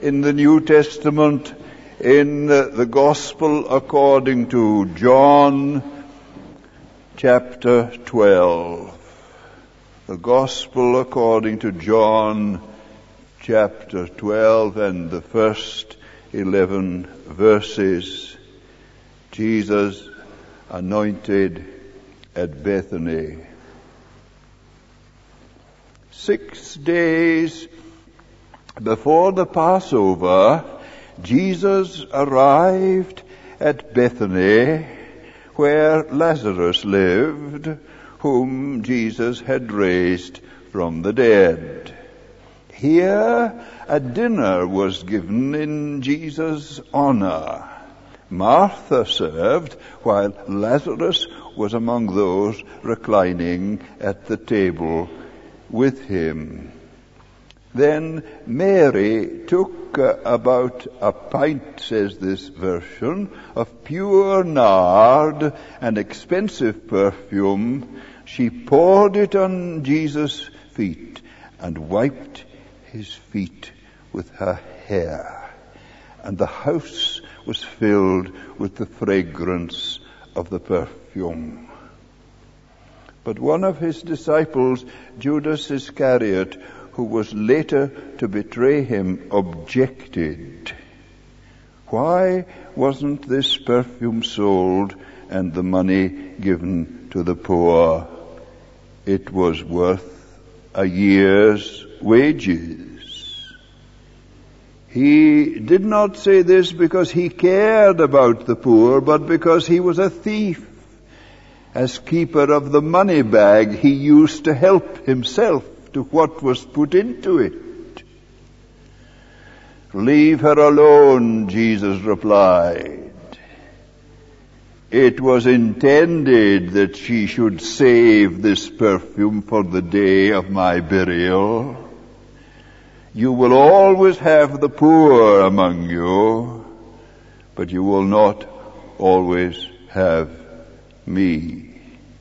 in the New Testament in the Gospel according to John chapter 12. The Gospel according to John chapter 12 and the first 11 verses. Jesus anointed at Bethany. 6 days before the Passover, Jesus arrived at Bethany, where Lazarus lived, whom Jesus had raised from the dead. Here a dinner was given in Jesus' honor. Martha served, while Lazarus was among those reclining at the table with him. Then Mary took about a pint, says this version, of pure nard, an expensive perfume. She poured it on Jesus' feet and wiped his feet with her hair. And the house was filled with the fragrance of the perfume. But one of his disciples, Judas Iscariot, who was later to betray him, objected. Why wasn't this perfume sold and the money given to the poor? It was worth a year's wages. He did not say this because he cared about the poor, but because he was a thief. As keeper of the money bag, he used to help himself to what was put into it. Leave her alone, Jesus replied. It was intended that she should save this perfume for the day of my burial. You will always have the poor among you, but you will not always have me.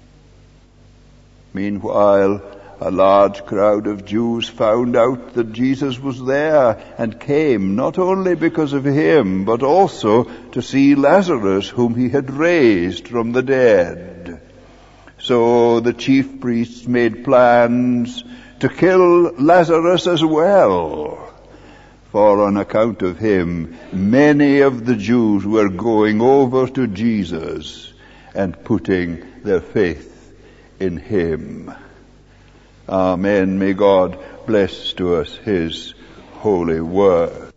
Meanwhile, a large crowd of Jews found out that Jesus was there and came not only because of him, but also to see Lazarus, whom he had raised from the dead. So the chief priests made plans to kill Lazarus as well, for on account of him, many of the Jews were going over to Jesus and putting their faith in him. Amen. May God bless to us his holy word.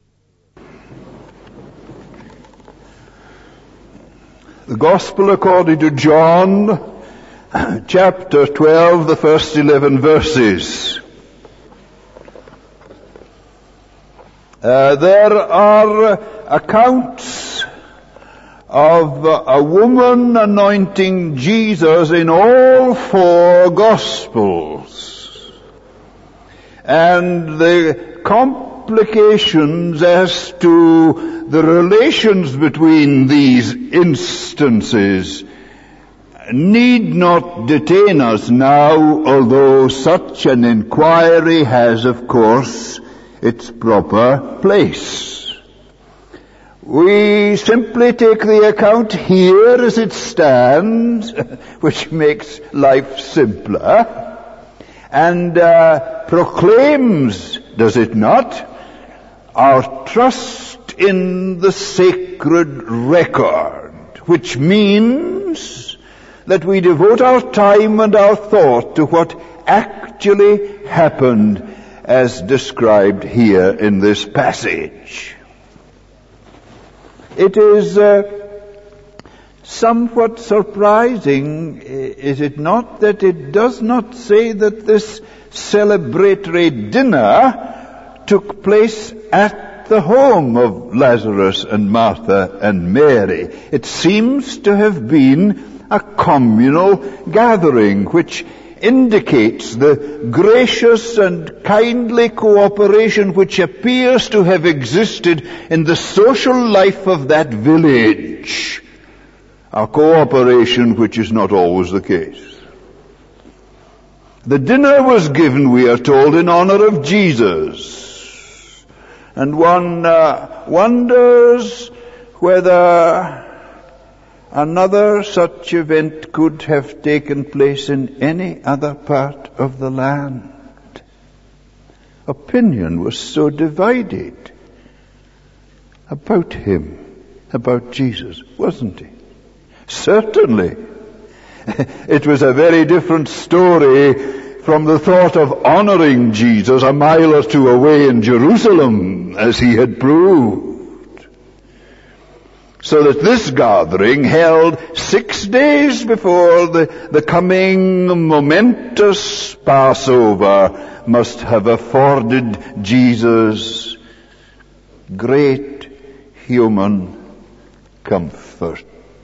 The Gospel according to John, chapter 12, the first 11 verses. There are accounts of a woman anointing Jesus in all four Gospels. And the complications as to the relations between these instances need not detain us now, although such an inquiry has, of course, its proper place. We simply take the account here as it stands, which makes life simpler, and proclaims, does it not, our trust in the sacred record, which means that we devote our time and our thought to what actually happened as described here in this passage. It is somewhat surprising, is it not, that it does not say that this celebratory dinner took place at the home of Lazarus and Martha and Mary. It seems to have been a communal gathering, which indicates the gracious and kindly cooperation which appears to have existed in the social life of that village. A cooperation which is not always the case. The dinner was given, we are told, in honor of Jesus. And one wonders whether another such event could have taken place in any other part of the land. Opinion was so divided about him, about Jesus, wasn't it? Certainly. It was a very different story from the thought of honoring Jesus a mile or two away in Jerusalem, as he had proved. So that this gathering, held 6 days before the coming momentous Passover, must have afforded Jesus great human comfort.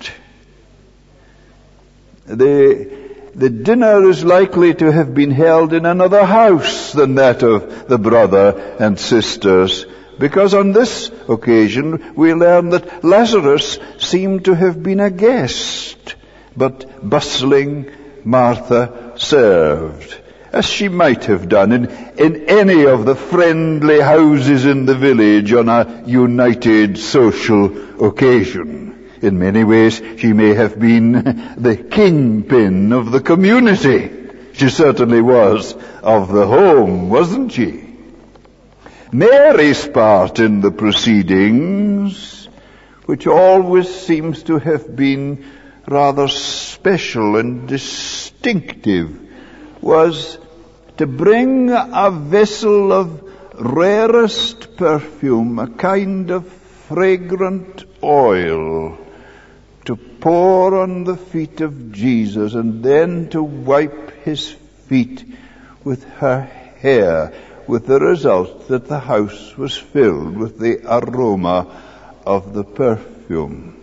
The dinner is likely to have been held in another house than that of the brother and sisters, because on this occasion we learn that Lazarus seemed to have been a guest, but bustling Martha served, as she might have done in any of the friendly houses in the village on a united social occasion. In many ways, she may have been the kingpin of the community. She certainly was of the home, wasn't she? Mary's part in the proceedings, which always seems to have been rather special and distinctive, was to bring a vessel of rarest perfume, a kind of fragrant oil, to pour on the feet of Jesus, and then to wipe his feet with her hair, with the result that the house was filled with the aroma of the perfume.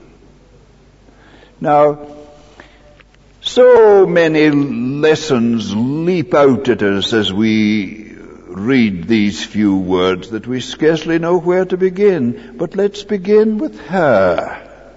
Now, so many lessons leap out at us as we read these few words that we scarcely know where to begin. But let's begin with her.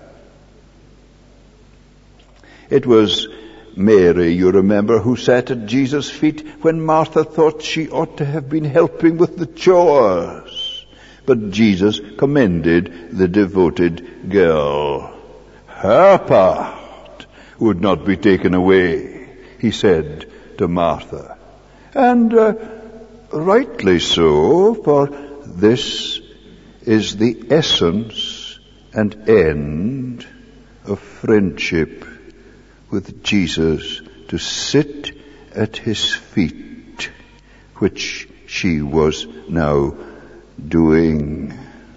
It was Mary, you remember, who sat at Jesus' feet when Martha thought she ought to have been helping with the chores. But Jesus commended the devoted girl. Her part would not be taken away, he said to Martha. And rightly so, for this is the essence and end of friendship with Jesus, to sit at his feet, which she was now doing.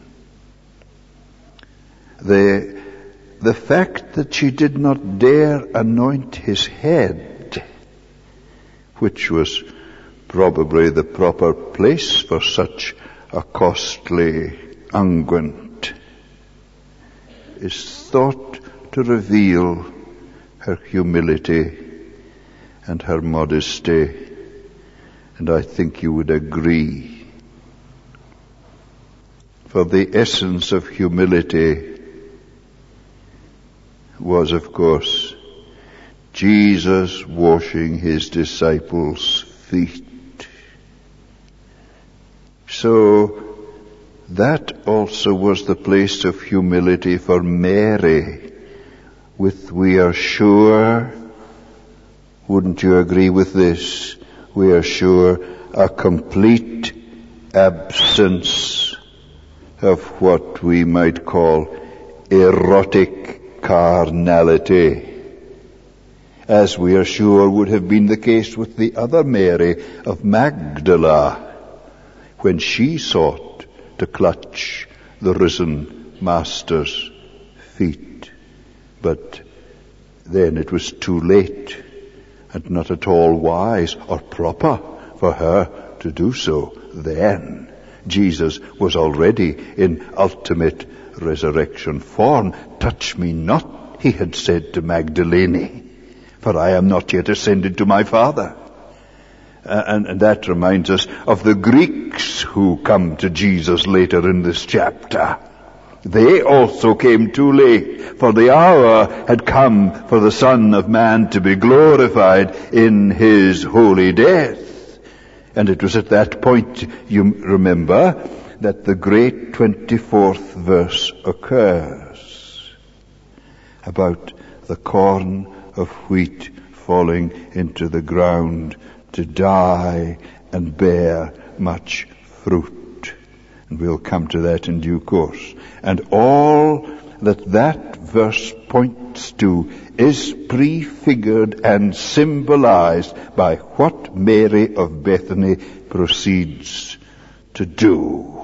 The fact that she did not dare anoint his head, which was probably the proper place for such a costly unguent, is thought to reveal her humility and her modesty, and I think you would agree. For the essence of humility was, of course, Jesus washing his disciples' feet. So that also was the place of humility for Mary, with, we are sure, wouldn't you agree with this? We are sure a complete absence of what we might call erotic carnality, as we are sure would have been the case with the other Mary of Magdala, when she sought to clutch the risen Master's feet. But then it was too late, and not at all wise or proper for her to do so then. Jesus was already in ultimate resurrection form. Touch me not, he had said to Magdalene, for I am not yet ascended to my Father. And that reminds us of the Greeks who come to Jesus later in this chapter. They also came too late, for the hour had come for the Son of Man to be glorified in his holy death. And it was at that point, you remember, that the great 24th verse occurs about the corn of wheat falling into the ground to die and bear much fruit. And we'll come to that in due course. And all that verse points to is prefigured and symbolized by what Mary of Bethany proceeds to do.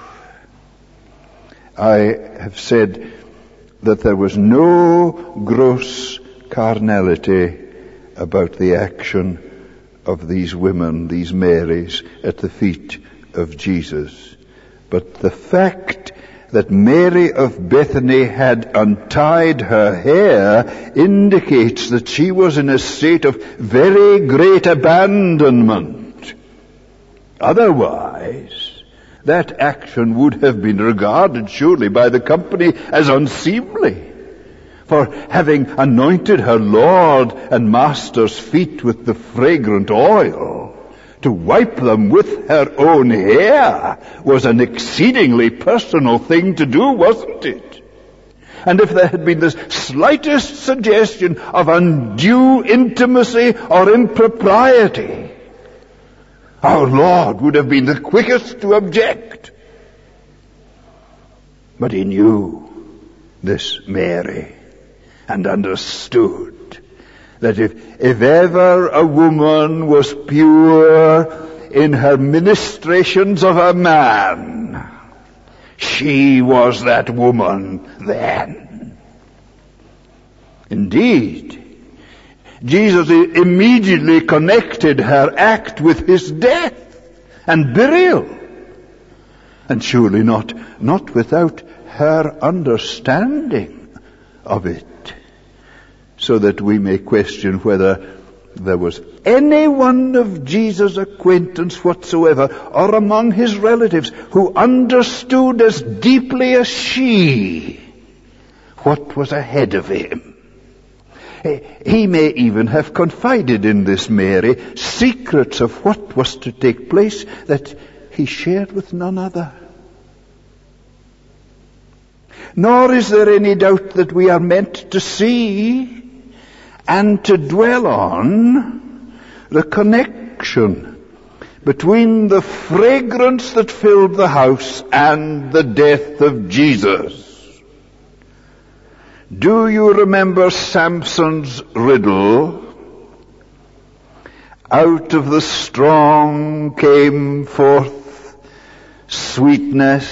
I have said that there was no gross carnality about the action of these women, these Marys, at the feet of Jesus. But the fact that Mary of Bethany had untied her hair indicates that she was in a state of very great abandonment. Otherwise, that action would have been regarded surely by the company as unseemly. For having anointed her Lord and Master's feet with the fragrant oil, to wipe them with her own hair was an exceedingly personal thing to do, wasn't it? And if there had been the slightest suggestion of undue intimacy or impropriety, our Lord would have been the quickest to object. But he knew this Mary and understood that if ever a woman was pure in her ministrations of a man, she was that woman then. Indeed, Jesus immediately connected her act with his death and burial. And surely not without her understanding of it. So that we may question whether there was anyone of Jesus' acquaintance whatsoever, or among his relatives, who understood as deeply as she what was ahead of him. He may even have confided in this Mary secrets of what was to take place that he shared with none other. Nor is there any doubt that we are meant to see and to dwell on the connection between the fragrance that filled the house and the death of Jesus. Do you remember Samson's riddle? Out of the strong came forth sweetness.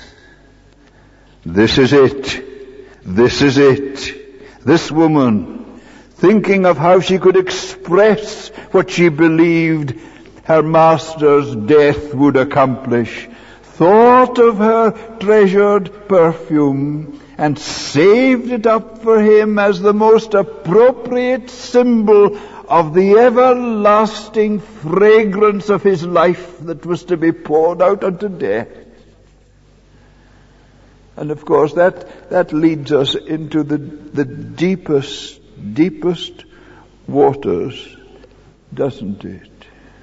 This is it. This is it. This woman, thinking of how she could express what she believed her master's death would accomplish, thought of her treasured perfume and saved it up for him as the most appropriate symbol of the everlasting fragrance of his life that was to be poured out unto death. And of course that leads us into the deepest waters, doesn't it?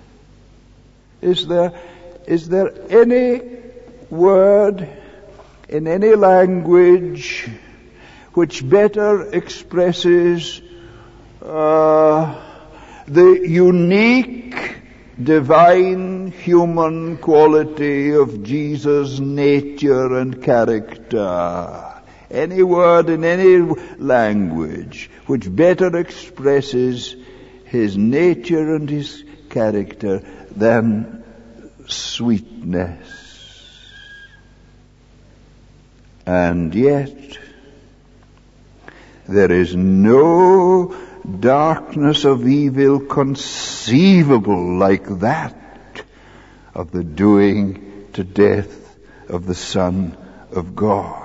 Is there any word in any language which better expresses the unique divine human quality of Jesus' nature and character? Any word in any language which better expresses his nature and his character than sweetness. And yet, there is no darkness of evil conceivable like that of the doing to death of the Son of God.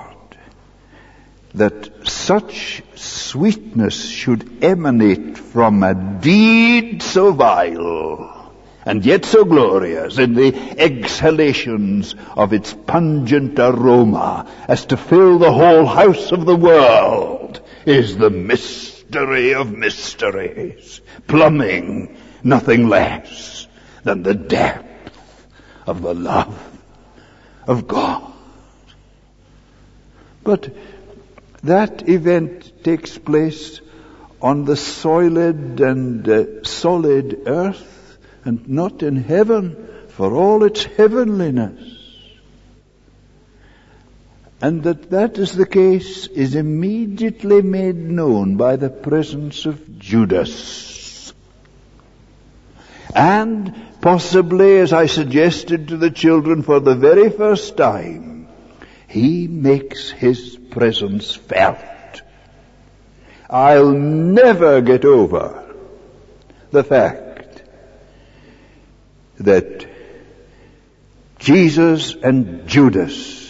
That such sweetness should emanate from a deed so vile and yet so glorious in the exhalations of its pungent aroma as to fill the whole house of the world is the mystery of mysteries, plumbing nothing less than the depth of the love of God. But that event takes place on the soiled and solid earth, and not in heaven, for all its heavenliness. And that is the case is immediately made known by the presence of Judas. And possibly, as I suggested to the children for the very first time, he makes his presence felt. I'll never get over the fact that Jesus and Judas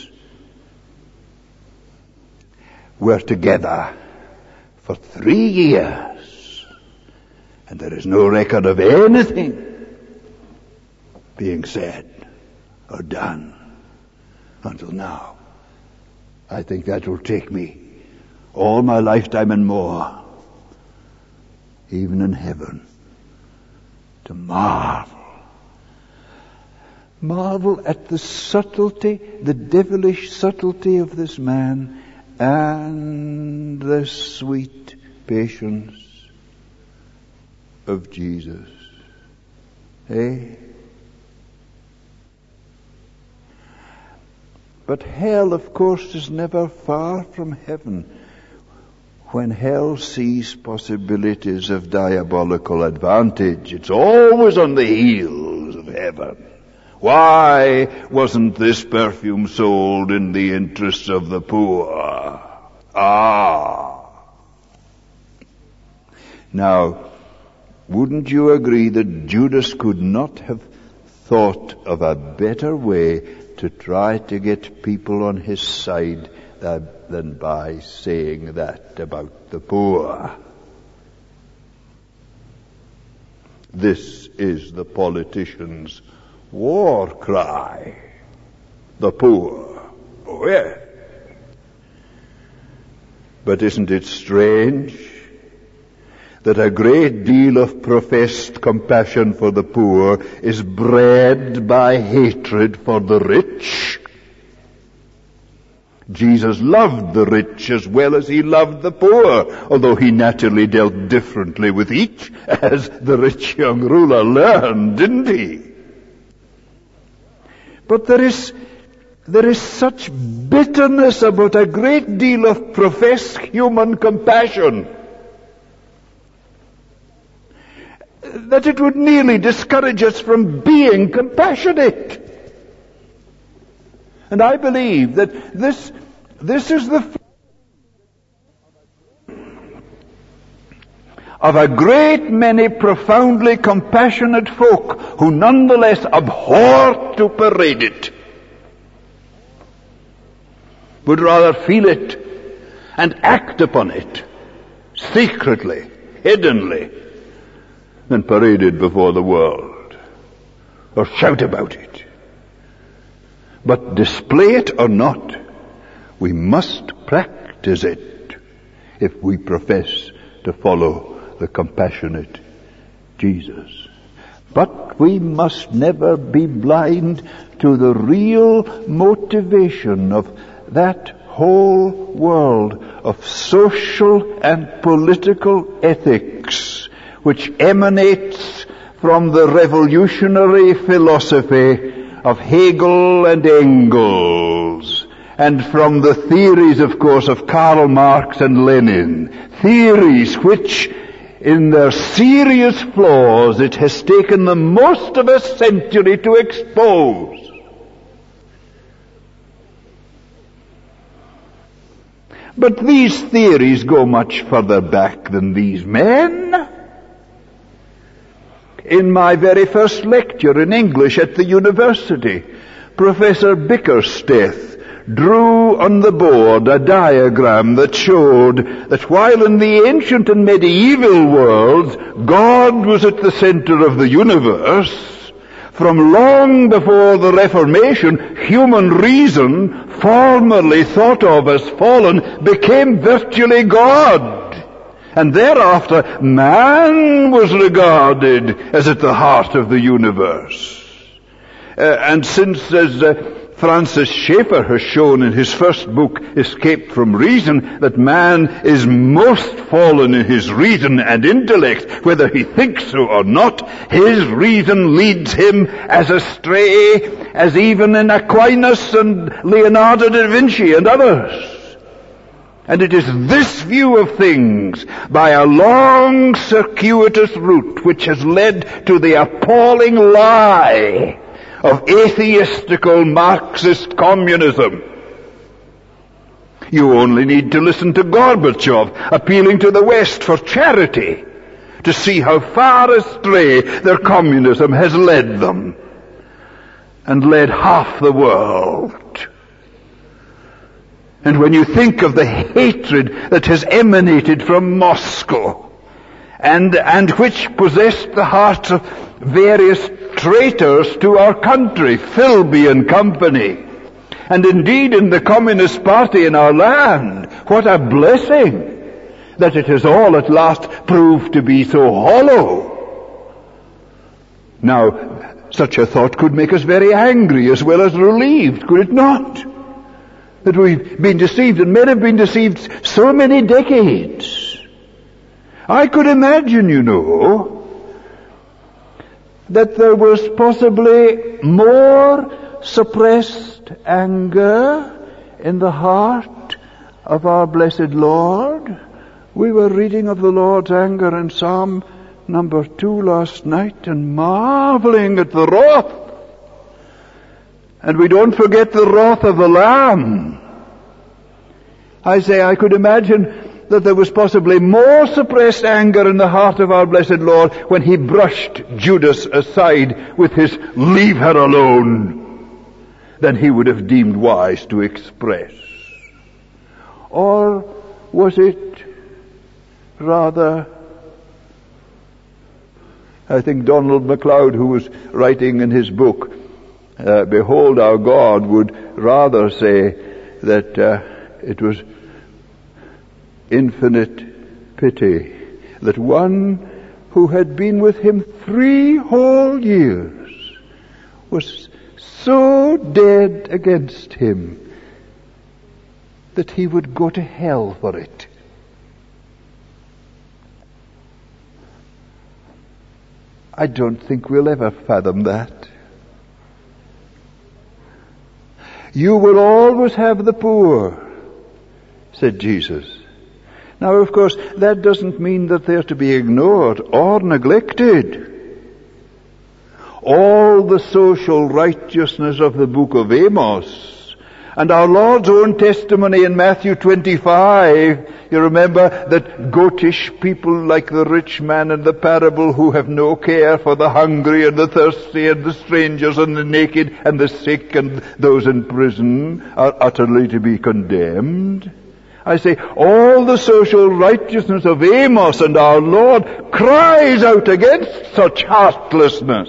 were together for 3 years, and there is no record of anything being said or done until now. I think that will take me all my lifetime and more, even in heaven, to marvel at the subtlety, the devilish subtlety of this man, and the sweet patience of Jesus. But hell, of course, is never far from heaven. When hell sees possibilities of diabolical advantage, it's always on the heels of heaven. Why wasn't this perfume sold in the interests of the poor? Now, wouldn't you agree that Judas could not have thought of a better way to try to get people on his side than by saying that about the poor? This is the politician's war cry. The poor. Oh, yeah. But isn't it strange that a great deal of professed compassion for the poor is bred by hatred for the rich? Jesus loved the rich as well as he loved the poor, although he naturally dealt differently with each, as the rich young ruler learned, didn't he? But there is such bitterness about a great deal of professed human compassion that it would nearly discourage us from being compassionate. And I believe that this is the of a great many profoundly compassionate folk who nonetheless abhor to parade it, would rather feel it and act upon it secretly, hiddenly, than parade it before the world or shout about it. But display it or not, we must practice it if we profess to follow the compassionate Jesus. But we must never be blind to the real motivation of that whole world of social and political ethics, which emanates from the revolutionary philosophy of Hegel and Engels, and from the theories, of course, of Karl Marx and Lenin, theories which, in their serious flaws, it has taken them most of a century to expose. But these theories go much further back than these men. In my very first lecture in English at the university, Professor Bickersteth drew on the board a diagram that showed that while in the ancient and medieval worlds God was at the center of the universe, from long before the Reformation, human reason, formerly thought of as fallen, became virtually God. And thereafter, man was regarded as at the heart of the universe. And since, as Francis Schaeffer has shown in his first book, Escape from Reason, that man is most fallen in his reason and intellect, whether he thinks so or not. His reason leads him as astray as even in Aquinas and Leonardo da Vinci and others. And it is this view of things, by a long circuitous route, which has led to the appalling lie of atheistical Marxist communism. You only need to listen to Gorbachev appealing to the West for charity to see how far astray their communism has led them, and led half the world. And when you think of the hatred that has emanated from Moscow, and which possessed the hearts of various traitors to our country, Philby and company, and indeed in the Communist Party in our land, what a blessing that it has all at last proved to be so hollow. Now, such a thought could make us very angry as well as relieved, could it not? That we've been deceived, and men have been deceived so many decades. I could imagine, that there was possibly more suppressed anger in the heart of our blessed Lord. We were reading of the Lord's anger in Psalm number 2 last night, and marveling at the wrath. And we don't forget the wrath of the Lamb. I say, I could imagine that there was possibly more suppressed anger in the heart of our blessed Lord when he brushed Judas aside with his "leave her alone" than he would have deemed wise to express. Or was it rather, I think Donald MacLeod, who was writing in his book, Behold Our God, would rather say that it was infinite pity that one who had been with him 3 whole years was so dead against him that he would go to hell for it. I don't think we'll ever fathom that. You will always have the poor, said Jesus. Now, of course, that doesn't mean that they're to be ignored or neglected. All the social righteousness of the book of Amos, and our Lord's own testimony in Matthew 25, you remember that goatish people like the rich man in the parable who have no care for the hungry and the thirsty and the strangers and the naked and the sick and those in prison are utterly to be condemned. I say, all the social righteousness of Amos and our Lord cries out against such heartlessness.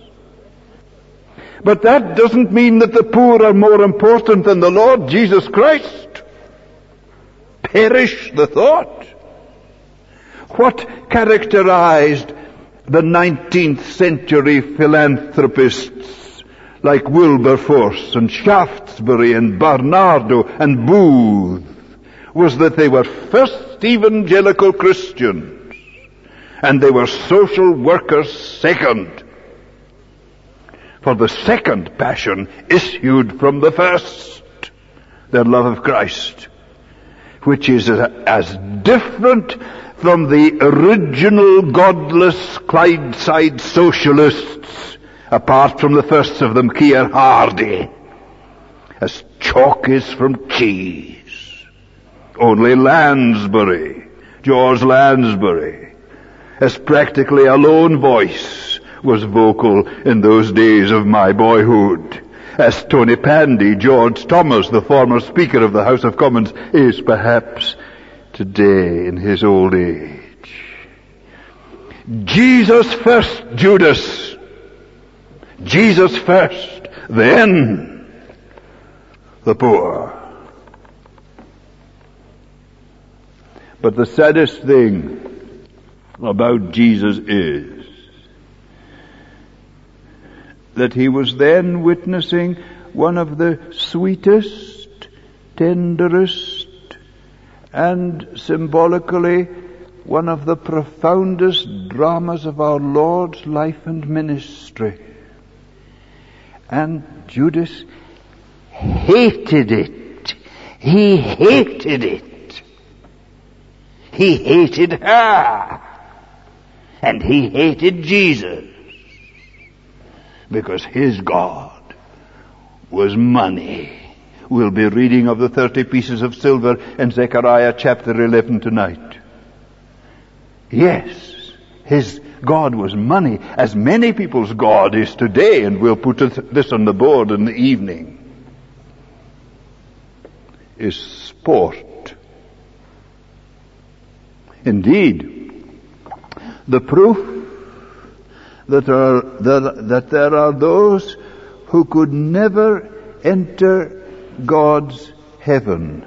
But that doesn't mean that the poor are more important than the Lord Jesus Christ. Perish the thought. What characterized the 19th century philanthropists like Wilberforce and Shaftesbury and Barnardo and Booth was that they were first evangelical Christians, and they were social workers second. For the second passion issued from the first, their love of Christ, which is as different from the original godless Clydeside socialists, apart from the first of them, Keir Hardie, as chalk is from cheese. Only Lansbury, George Lansbury, as practically a lone voice, was vocal in those days of my boyhood. As Tony Pandy, George Thomas, the former Speaker of the House of Commons, is perhaps today in his old age. Jesus first, Judas. Jesus first, then the poor. But the saddest thing about Jesus is that he was then witnessing one of the sweetest, tenderest, and symbolically one of the profoundest dramas of our Lord's life and ministry. And Judas hated it. He hated it. He hated her. And he hated Jesus. Because his God was money. We'll be reading of the 30 pieces of silver in Zechariah chapter 11 tonight. Yes, his God was money, as many people's God is today, and we'll put this on the board in the evening, is sport. Indeed, the proof that there are those who could never enter God's heaven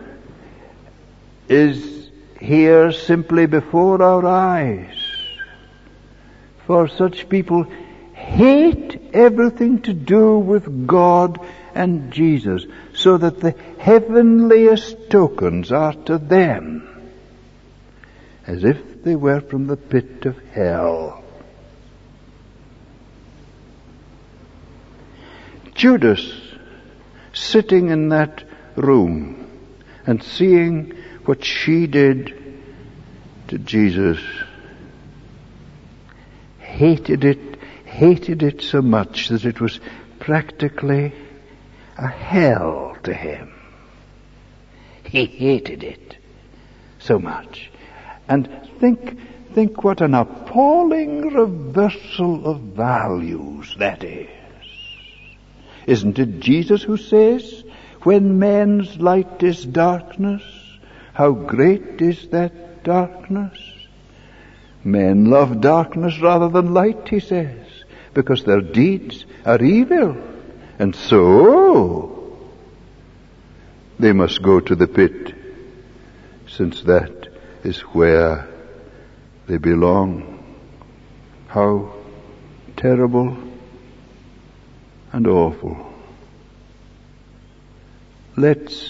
is here simply before our eyes. For such people hate everything to do with God and Jesus, so that the heavenliest tokens are to them as if they were from the pit of hell. Judas, sitting in that room and seeing what she did to Jesus, hated it so much that it was practically a hell to him. He hated it so much. And think what an appalling reversal of values that is. Isn't it Jesus who says, when men's light is darkness, how great is that darkness? Men love darkness rather than light, he says, because their deeds are evil. And so they must go to the pit, since that is where they belong. How terrible and awful. Let's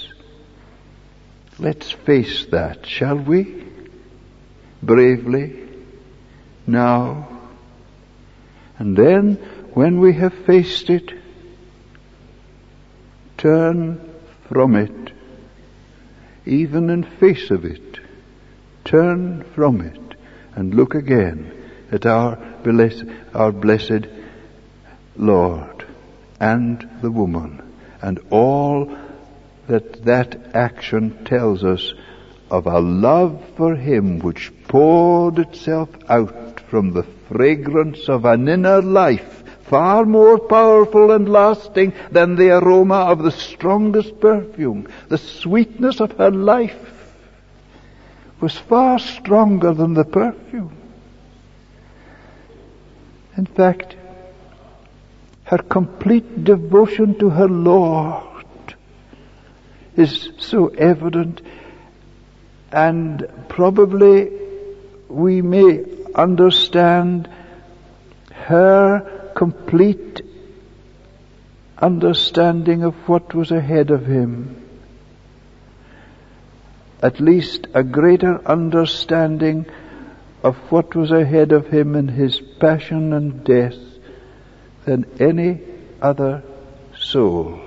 face that, shall we? Bravely, now. And then, when we have faced it, turn from it. Even in face of it, turn from it and look again at our blessed Lord and the woman, and all that action tells us of a love for him which poured itself out from the fragrance of an inner life, far more powerful and lasting than the aroma of the strongest perfume. The sweetness of her life was far stronger than the perfume. In fact, her complete devotion to her Lord is so evident, and probably we may understand her complete understanding of what was ahead of him. At least a greater understanding of what was ahead of him in his passion and death than any other soul.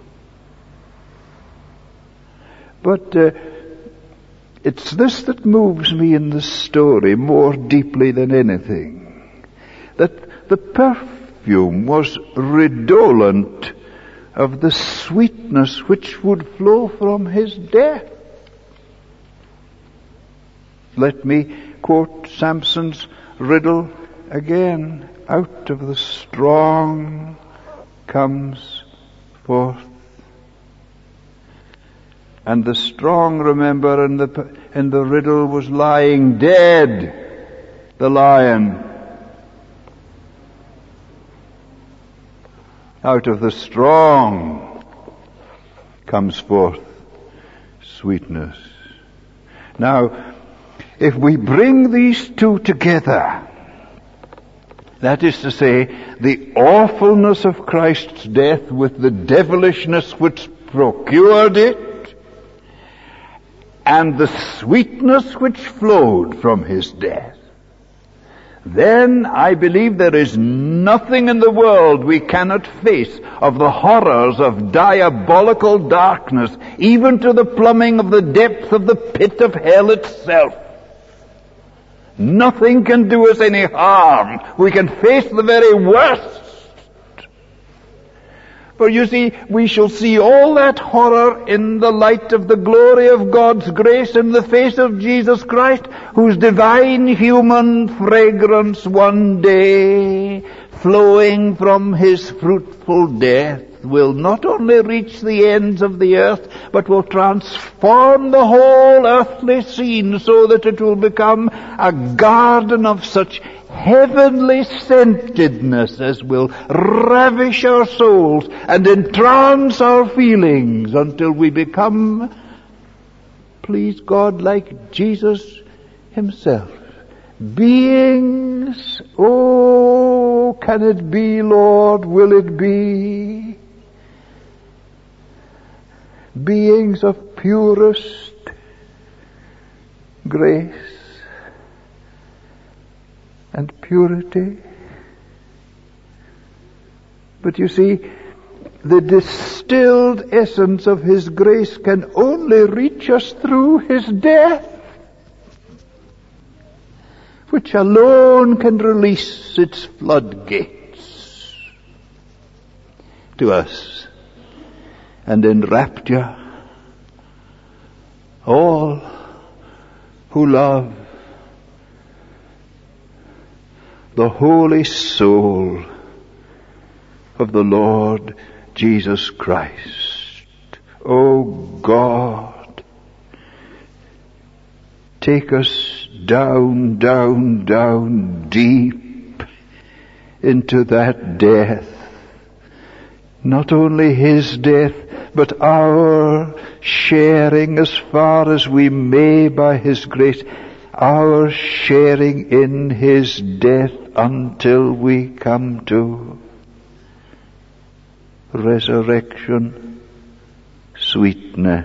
But it's this that moves me in the story more deeply than anything. That the perfume was redolent of the sweetness which would flow from his death. Let me quote Samson's riddle again. Out of the strong comes forth. And the strong, remember, in the riddle was lying dead, the lion. Out of the strong comes forth sweetness. Now, if we bring these two together, That is to say, the awfulness of Christ's death with the devilishness which procured it, and the sweetness which flowed from his death. Then I believe there is nothing in the world we cannot face of the horrors of diabolical darkness, even to the plumbing of the depth of the pit of hell itself. Nothing can do us any harm. We can face the very worst. For you see, we shall see all that horror in the light of the glory of God's grace in the face of Jesus Christ, whose divine human fragrance one day, flowing from his fruitful death, will not only reach the ends of the earth, but will transform the whole earthly scene so that it will become a garden of such heavenly scentedness as will ravish our souls and entrance our feelings until we become, please God, like Jesus himself. Beings, oh, can it be, Lord, will it be? Beings of purest grace and purity. But you see, the distilled essence of his grace can only reach us through his death, which alone can release its floodgates to us and enrapture all who love the holy soul of the Lord Jesus Christ. O God, take us down, down, down deep into that death. Not only his death, but our sharing as far as we may by his grace, our sharing in his death until we come to resurrection sweetness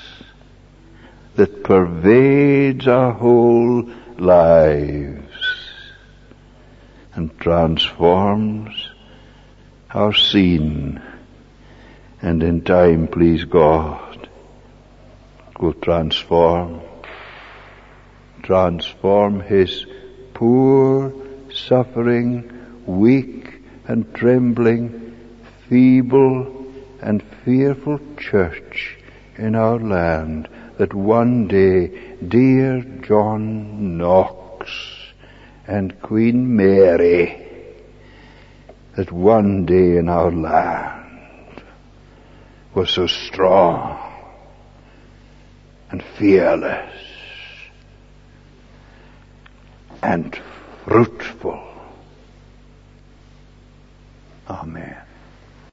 that pervades our whole lives and transforms our scene, and in time, please God, will transform his poor, suffering, weak and trembling, feeble and fearful church in our land, that one day dear John Knox and Queen Mary, that one day in our land was so strong and fearless and fruitful. Amen.